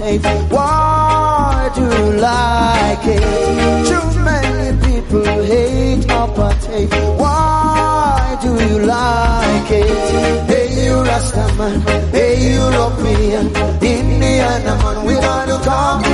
apartheid? Why do you like it? Too many people hate apartheid. Why do you like it? Hey you Rastaman, hey European, Indian man, we gonna come